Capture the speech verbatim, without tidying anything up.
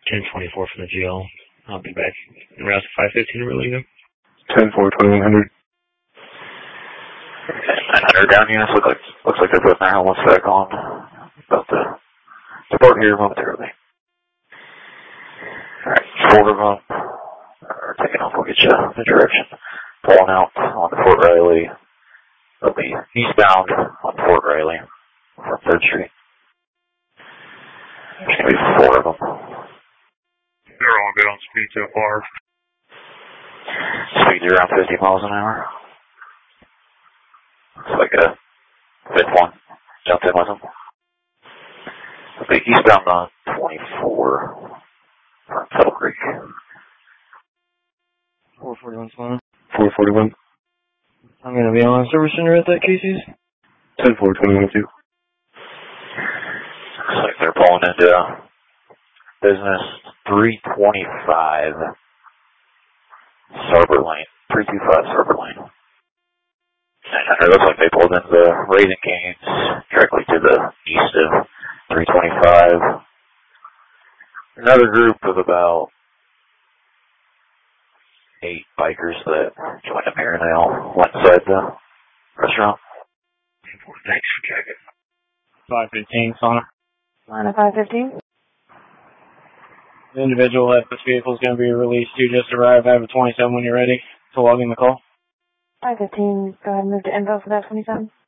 ten twenty-four from the G L. I'll be back in route to five fifteen to relieve him. ten four, twenty-one hundred. nine hundred down units. Look like, looks like they're putting their helmets back on. About to depart here momentarily. Alright, four of them are taking off. We'll get you the direction. Pulling out on the Fort Riley. They'll be eastbound on Fort Riley from third Street. There's going to be four of them. They're all good on speed so far. Speed's around fifty miles an hour. Looks like a fifth one jumped in with them. They'll be eastbound on twenty-four from Kettle Creek. four forty-one Solana. four forty-one. I'm going to be on service center at that, Casey's. ten four, twenty-one two. Looks like they're pulling into business three twenty-five Sarber Lane. three twenty-five Sarber Lane. And it looks like they pulled into the Raising Cane's directly to the east of three twenty-five. Another group of about eight bikers that joined them here and they all went inside the restaurant. Thanks for checking. five fifteen, Sonic. Line of five fifteen. The individual at this vehicle is going to be released. You just arrived. I have a twenty-seven when you're ready to log in the call. five fifteen, go ahead and move to info for that twenty-seven.